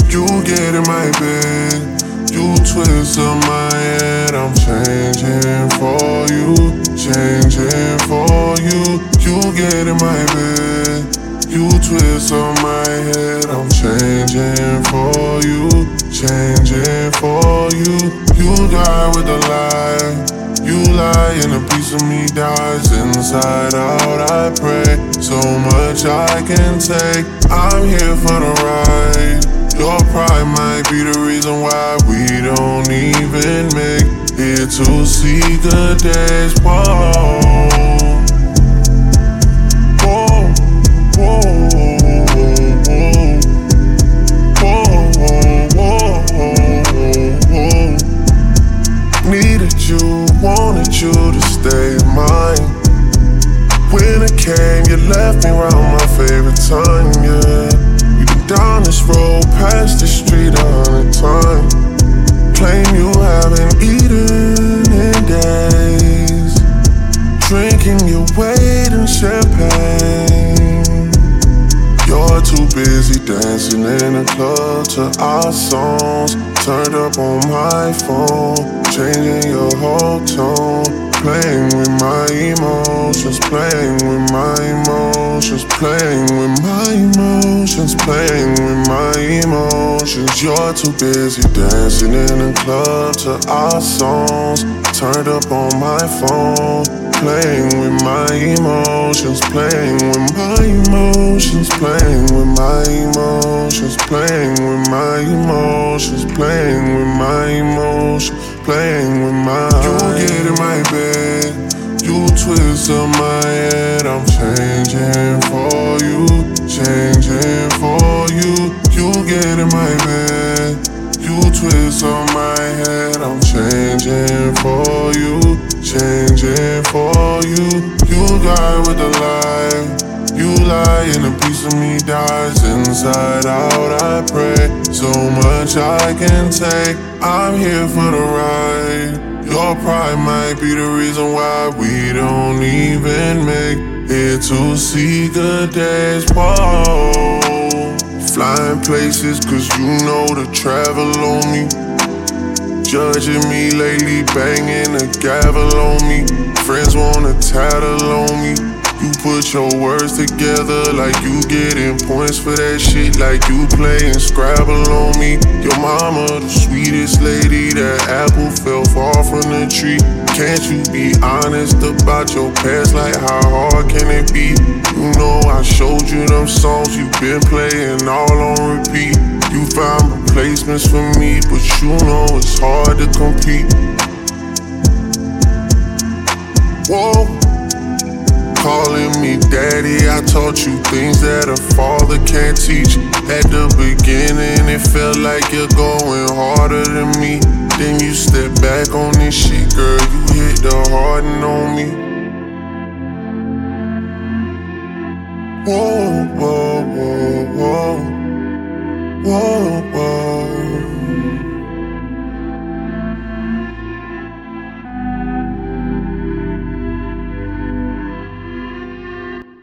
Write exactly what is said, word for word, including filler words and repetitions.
You get in my bed, you twist up my head. I'm changing for you, changing for you. You get in my bed, you twist up my head. I'm changing for you, changing for you. You die with a lie, you lie and a piece of me dies. Inside out I pray, so much I can take. I'm here for the ride. Your pride might be the reason why we don't even make it to see good days. Whoa, whoa, whoa, whoa, whoa, whoa, whoa. Needed you, wanted you to stay mine. When it came, you left me around my favorite time, yeah. Down this road, past the street a hundred times. Claim you haven't eaten in days. Drinking your weight in champagne. You're too busy dancing in the club to our songs. Turned up on my phone, changing your whole tone. Playing with my emotions, playing with my emotions, playing with my emotions, playing with my emotions. You're too busy dancing in the club to our songs. Turned up on my phone, playing with my emotions, playing with my emotions, playing with my emotions, playing with my emotions, playing with my emotions, playing with my. You get in my bed, you twist up my head. I'm changing for you, changing for you. You get in my bed, you twist up my head. I'm changing for you, changing for you. You die with a lie, you lie and a piece of me dies. Inside out I pray, so much I can take. I'm here for the ride. Your pride might be the reason why we don't even make it to see good days. Whoa, flying places cause you know to travel on me. Judging me lately, banging a gavel on me. Friends wanna tattle on me. You put your words together like you getting points for that shit. Like you playing Scrabble on me. Your mama, the sweetest lady, that apple fell far from the tree. Can't you be honest about your past? Like how hard can it be? You know I showed you them songs you've been playing all on repeat. You found replacements for me, but you know it's hard to compete. Whoa, calling me daddy, I taught you things that a father can't teach. At the beginning, it felt like you're going harder than me. Then you step back on this shit, girl, you hit the harden on me. Whoa, whoa, whoa, whoa, whoa, whoa.